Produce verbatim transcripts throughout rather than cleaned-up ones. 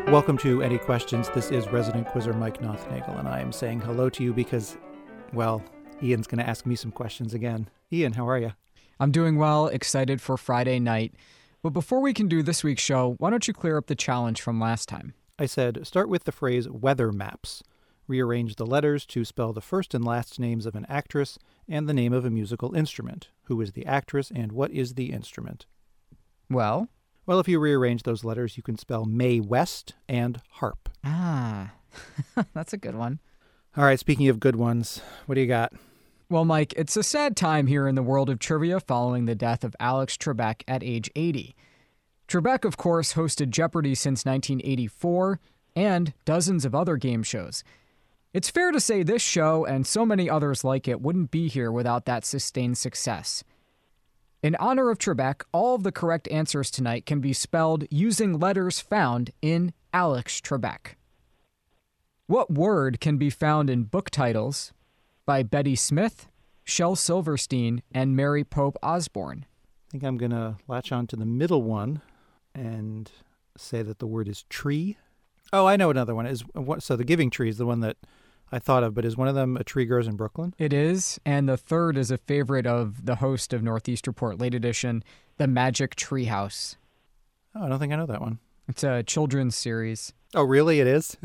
Welcome to Any Questions. This is resident quizzer Mike Nothnagel, and I am saying hello to you because, well, Ian's going to ask me some questions again. Ian, how are you? I'm doing well, excited for Friday night. But before we can do this week's show, why don't you clear up the challenge from last time? I said, start with the phrase weather maps. Rearrange the letters to spell the first and last names of an actress and the name of a musical instrument. Who is the actress and what is the instrument? Well? Well, if you rearrange those letters, you can spell Mae West and harp. Ah, that's a good one. All right, speaking of good ones, what do you got? Well, Mike, it's a sad time here in the world of trivia following the death of Alex Trebek at age eighty. Trebek, of course, hosted Jeopardy since nineteen eighty-four and dozens of other game shows. It's fair to say this show and so many others like it wouldn't be here without that sustained success. In honor of Trebek, all of the correct answers tonight can be spelled using letters found in Alex Trebek. What word can be found in book titles by Betty Smith, Shel Silverstein, and Mary Pope Osborne? I think I'm going to latch on to the middle one and say that the word is tree. Oh, I know another one. Is So the Giving Tree is the one that I thought of, but is one of them A Tree Grows in Brooklyn? It is, and the third is a favorite of the host of Northeast Report Late Edition, The Magic Treehouse. Oh, I don't think I know that one. It's a children's series. Oh, really? It is?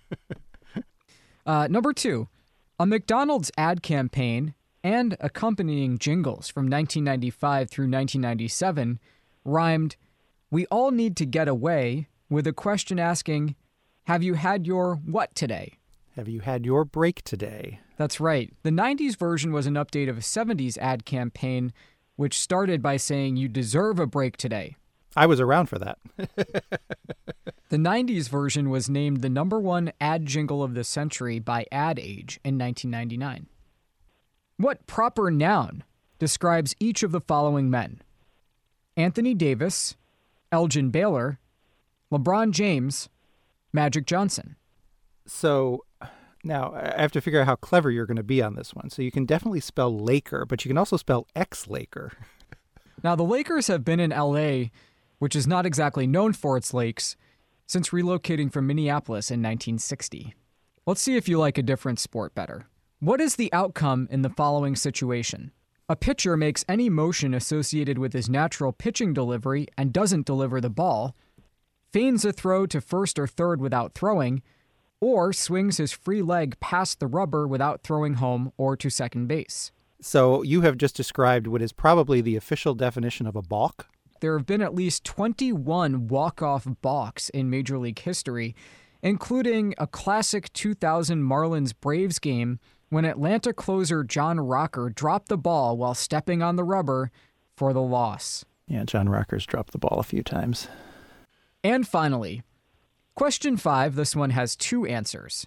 uh, number two, a McDonald's ad campaign and accompanying jingles from nineteen ninety-five through nineteen ninety-seven rhymed, "We all need to get away," with a question asking, "Have you had your what today?" Have you had your break today? That's right. The nineties version was an update of a seventies ad campaign, which started by saying you deserve a break today. I was around for that. The nineties version was named the number one ad jingle of the century by Ad Age in nineteen ninety-nine. What proper noun describes each of the following men? Anthony Davis, Elgin Baylor, LeBron James, Magic Johnson. So now I have to figure out how clever you're going to be on this one. So you can definitely spell Laker, but you can also spell ex-Laker. Now, the Lakers have been in L A, which is not exactly known for its lakes, since relocating from Minneapolis in nineteen sixty. Let's see if you like a different sport better. What is the outcome in the following situation? A pitcher makes any motion associated with his natural pitching delivery and doesn't deliver the ball, feigns a throw to first or third without throwing, or swings his free leg past the rubber without throwing home or to second base. So you have just described what is probably the official definition of a balk. There have been at least twenty-one walk-off balks in Major League history, including a classic two thousand Marlins-Braves game when Atlanta closer John Rocker dropped the ball while stepping on the rubber for the loss. Yeah, John Rocker's dropped the ball a few times. And finally, question five, this one has two answers.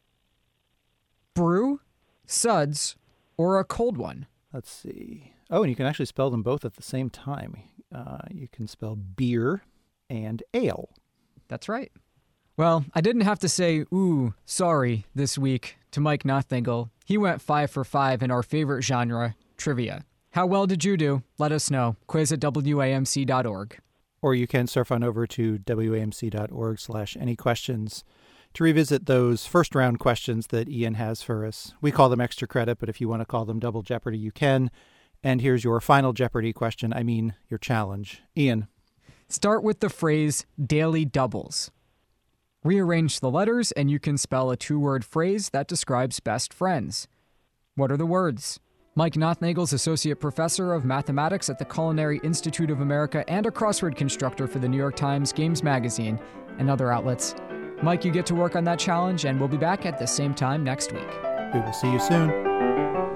Brew, suds, or a cold one? Let's see. Oh, and you can actually spell them both at the same time. Uh, you can spell beer and ale. That's right. Well, I didn't have to say, ooh, sorry, this week to Mike Nothnagel. He went five for five in our favorite genre, trivia. How well did you do? Let us know. Quiz at W A M C dot org. Or you can surf on over to W A M C dot org slash any questions to revisit those first round questions that Ian has for us. We call them extra credit, but if you want to call them double Jeopardy, you can. And here's your final Jeopardy question. I mean, your challenge. Ian. Start with the phrase daily doubles. Rearrange the letters and you can spell a two-word phrase that describes best friends. What are the words? Mike Nothnagel, Associate Professor of Mathematics at the Culinary Institute of America and a crossword constructor for the New York Times, Games Magazine, and other outlets. Mike, you get to work on that challenge, and we'll be back at the same time next week. We will see you soon.